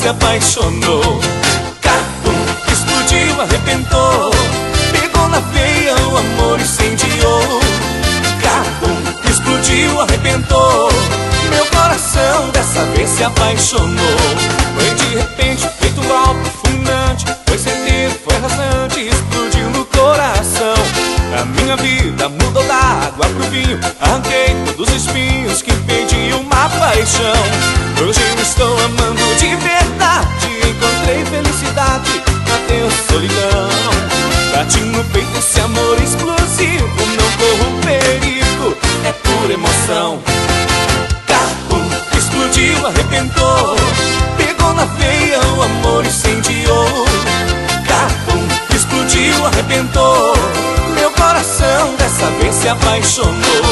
se apaixonou. Cabum, explodiu, arrebentou. Pegou na veia, o amor incendiou. Cabum, explodiu, arrebentou. Meu coração dessa vez se apaixonou. Foi de repente, feito um golpe fulminante. Foi certeiro, foi rasante, explodiu no coração. A minha vida mudou da água pro vinho. Arranquei todos os espinhos que impediam uma paixão. Hoje eu estou amando de verdade. Encontrei felicidade, adeus solidão. Bate no peito esse amor explosivo. Não corro perigo, é pura emoção. Cabum, explodiu, arrebentou. Pegou na veia, o amor incendiou. Cabum, explodiu, arrebentou. Meu coração dessa vez se apaixonou.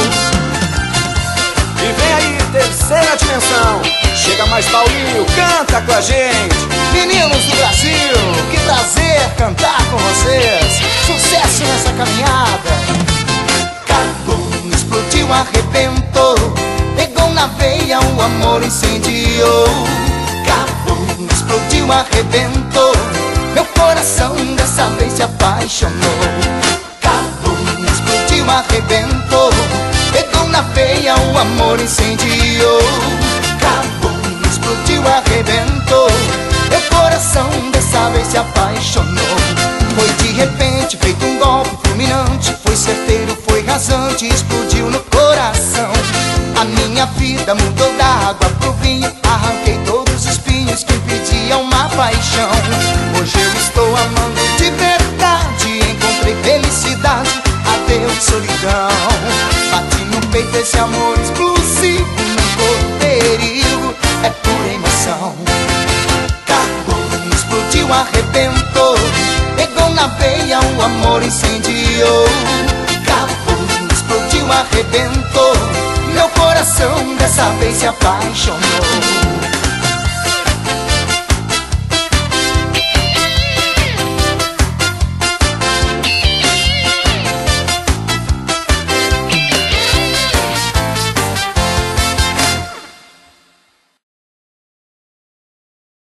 E vem aí, terceira dimensão. Chega mais, Paulinho, canta com a gente. Meninos do Brasil, que prazer cantar com vocês. Sucesso nessa caminhada. Cabum, explodiu, arrebentou. Pegou na veia, o amor incendiou. Cabum, explodiu, arrebentou. Meu coração dessa vez se apaixonou. Cabum, explodiu, arrebentou. Pegou na veia, o amor incendiou. Cabum, explodiu, arrebentou. Meu coração dessa vez se apaixonou. Foi de repente, feito um golpe fulminante. Foi certeiro, foi rasante, explodiu no coração. A minha vida mudou da água pro vinho. Arranquei todos os espinhos que impediam uma paixão. Hoje eu estou amando de verdade. Encontrei felicidade, adeus solidão. Bate no peito esse amor explosivo. Não corro perigo, é pura emoção. Cabum, explodiu, arrebentou. Pegou na veia, o amor incendiou. Cabum, explodiu, arrebentou. Meu coração dessa vez se apaixonou.